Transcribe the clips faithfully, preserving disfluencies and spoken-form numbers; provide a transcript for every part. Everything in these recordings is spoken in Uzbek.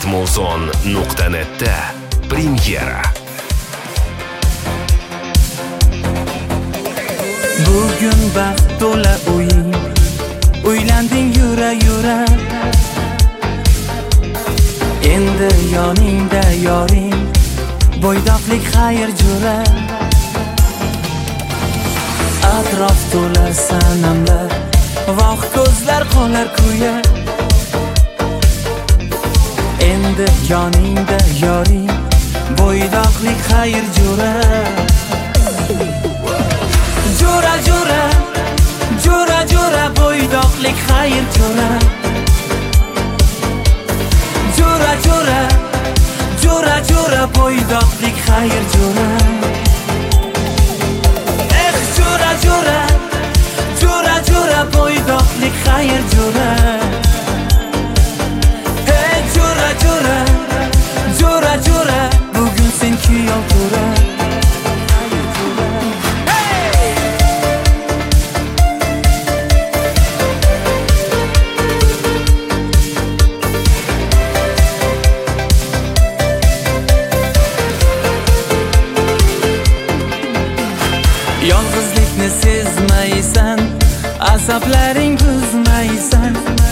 smartmoson nuqta netda premyera. Bugun baxt to'la o'yin, o'ylanding yura yura. Endi yoningda yoring, bo'ydoqlik xayr jura. Atrof to'la sanamlar, voh ko'zlar qolar kuya. Endi yoningda yoring, bo'ydoqlik xayr jura. Jura jura, jura jura, bo'ydoqlik xayr jura. Jura jura, jura jura, bo'ydoqlik xayr jura. Eh jura jura, jura jura, bo'ydoqlik xayr jura. Eh jura jura, jura jura, bugun sen kuyov jura. Yolg'izlikni sezmaysan, asablaring buzmaysan.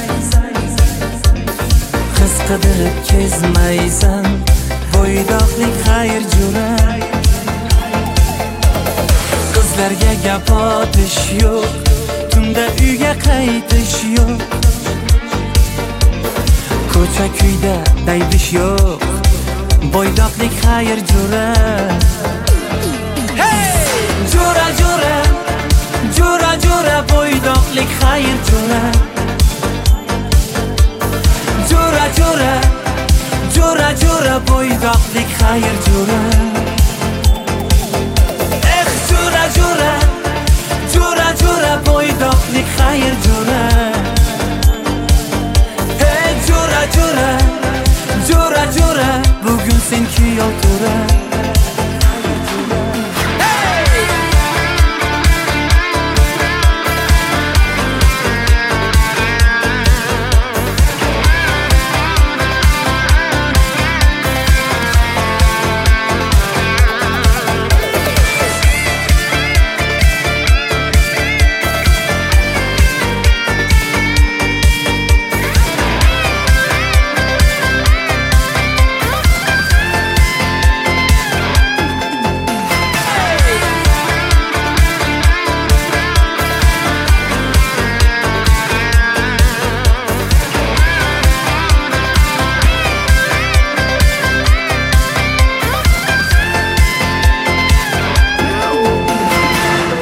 His qidirib kezmaysan, bo'ydoqlik xayr jura. Qizlarga gap otish yo'q, tunda uyga qaytish yo'q. Ko'cha kuyda daydish yo'q, bo'ydoqlik xayr jura. Jura jura, jura jura, bo'ydoqlik xayr jura. Jura jura, jura jura, bo'ydoqlik xayr jura.